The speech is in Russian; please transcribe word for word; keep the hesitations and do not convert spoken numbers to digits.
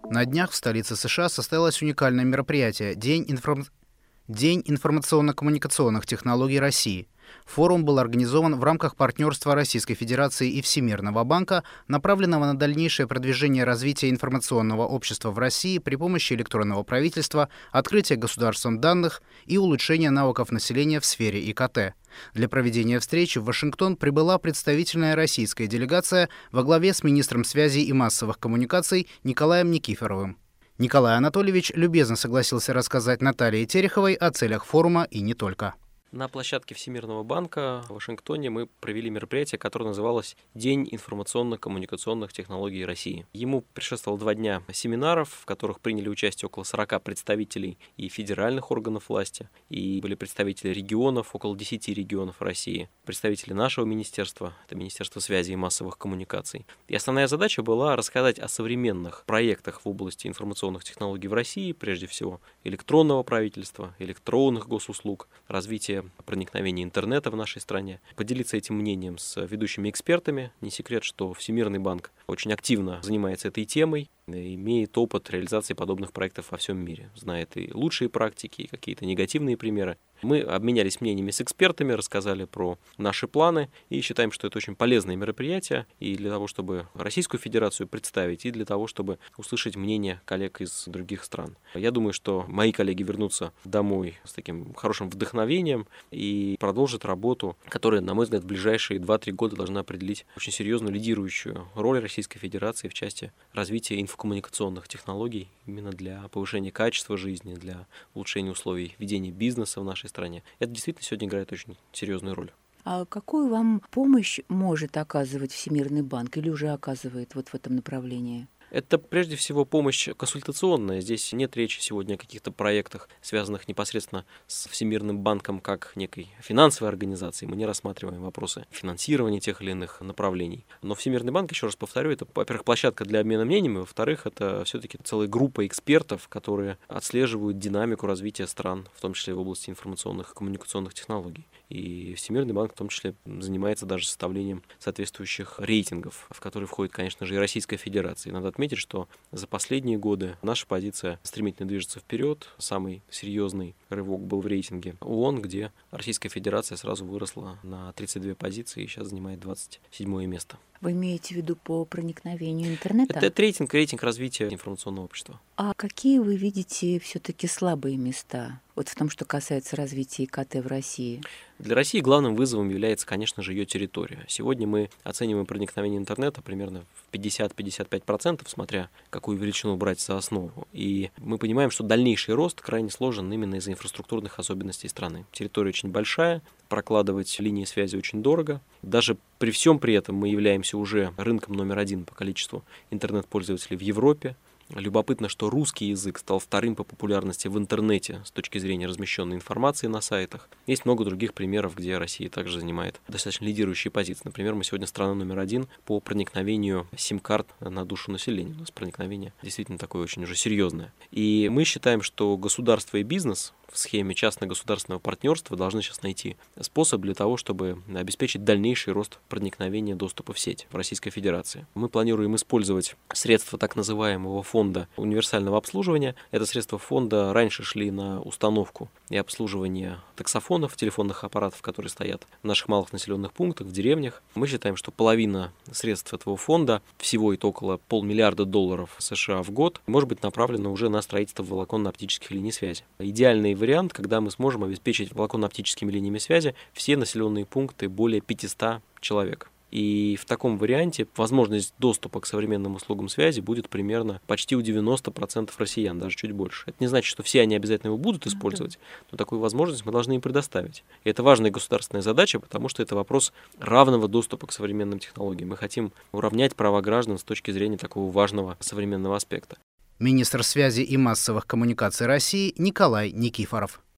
На днях в столице США состоялось уникальное мероприятие «День, информ... День информационно-коммуникационных технологий России». Форум был организован в рамках партнерства Российской Федерации и Всемирного банка, направленного на дальнейшее продвижение развития информационного общества в России при помощи электронного правительства, открытия государством данных и улучшения навыков населения в сфере И К Т. Для проведения встречи в Вашингтон прибыла представительная российская делегация во главе с министром связи и массовых коммуникаций Николаем Никифоровым. Николай Анатольевич любезно согласился рассказать Наталье Тереховой о целях форума и не только. На площадке Всемирного банка в Вашингтоне мы провели мероприятие, которое называлось «День информационно-коммуникационных технологий России». Ему предшествовало два дня семинаров, в которых приняли участие около сорока представителей и федеральных органов власти, и были представители регионов, около десяти регионов России, представители нашего министерства, это Министерство связи и массовых коммуникаций. И основная задача была рассказать о современных проектах в области информационных технологий в России, прежде всего электронного правительства, электронных госуслуг, развития проникновения интернета в нашей стране, поделиться этим мнением с ведущими экспертами. Не секрет, что Всемирный банк очень активно занимается этой темой, имеет опыт реализации подобных проектов во всем мире, знает и лучшие практики, и какие-то негативные примеры. Мы обменялись мнениями с экспертами, рассказали про наши планы и считаем, что это очень полезное мероприятие и для того, чтобы Российскую Федерацию представить, и для того, чтобы услышать мнение коллег из других стран. Я думаю, что мои коллеги вернутся домой с таким хорошим вдохновением и продолжат работу, которая, на мой взгляд, в ближайшие два-три года должна определить очень серьезную лидирующую роль Российской Федерации в части развития инфокоммуникационных технологий именно для повышения качества жизни, для улучшения условий ведения бизнеса в нашей стране. Это действительно сегодня играет очень серьезную роль. А какую вам помощь может оказывать Всемирный банк или уже оказывает вот в этом направлении? Это прежде всего помощь консультационная. Здесь нет речи сегодня о каких-то проектах, связанных непосредственно с Всемирным банком как некой финансовой организацией. Мы не рассматриваем вопросы финансирования тех или иных направлений. Но Всемирный банк, еще раз повторю, это, во-первых, площадка для обмена мнениями, во-вторых, это все-таки целая группа экспертов, которые отслеживают динамику развития стран, в том числе в области информационных и коммуникационных технологий. И Всемирный банк в том числе занимается даже составлением соответствующих рейтингов, в которые входит, конечно же, и Российская Федерация. И надо отметить, что за последние годы наша позиция стремительно движется вперед. Самый серьезный рывок был в рейтинге ООН, где Российская Федерация сразу выросла на тридцать две позиции и сейчас занимает двадцать седьмое место. Вы имеете в виду по проникновению интернета? Это рейтинг, рейтинг развития информационного общества. А какие вы видите все-таки слабые места вот в том, что касается развития И К Т в России? Для России главным вызовом является, конечно же, ее территория. Сегодня мы оцениваем проникновение интернета примерно в пятьдесят-пятьдесят пять процентов, смотря какую величину брать за основу. И мы понимаем, что дальнейший рост крайне сложен именно из-за инфраструктурных особенностей страны. Территория очень большая, прокладывать линии связи очень дорого. Даже при всем при этом мы являемся уже рынком номер один по количеству интернет-пользователей в Европе. Любопытно, что русский язык стал вторым по популярности в интернете с точки зрения размещенной информации на сайтах. Есть много других примеров, где Россия также занимает достаточно лидирующие позиции. Например, мы сегодня страна номер один по проникновению сим-карт на душу населения. У нас проникновение действительно такое очень уже серьезное. И мы считаем, что государство и бизнес в схеме частно-государственного партнерства должны сейчас найти способ для того, чтобы обеспечить дальнейший рост проникновения доступа в сеть в Российской Федерации. Мы планируем использовать средства так называемого фонда универсального обслуживания. Это средства фонда раньше шли на установку и обслуживание таксофонов, телефонных аппаратов, которые стоят в наших малых населенных пунктах, в деревнях. Мы считаем, что половина средств этого фонда, всего это около полмиллиарда долларов США в год, может быть направлена уже на строительство волоконно-оптических линий связи. Идеальный вариант, когда мы сможем обеспечить волоконно-оптическими линиями связи все населенные пункты более пятисот человек. И в таком варианте возможность доступа к современным услугам связи будет примерно почти у девяноста процентов россиян, даже чуть больше. Это не значит, что все они обязательно его будут использовать, но такую возможность мы должны им предоставить. И это важная государственная задача, потому что это вопрос равного доступа к современным технологиям. Мы хотим уравнять права граждан с точки зрения такого важного современного аспекта. Министр связи и массовых коммуникаций России Николай Никифоров.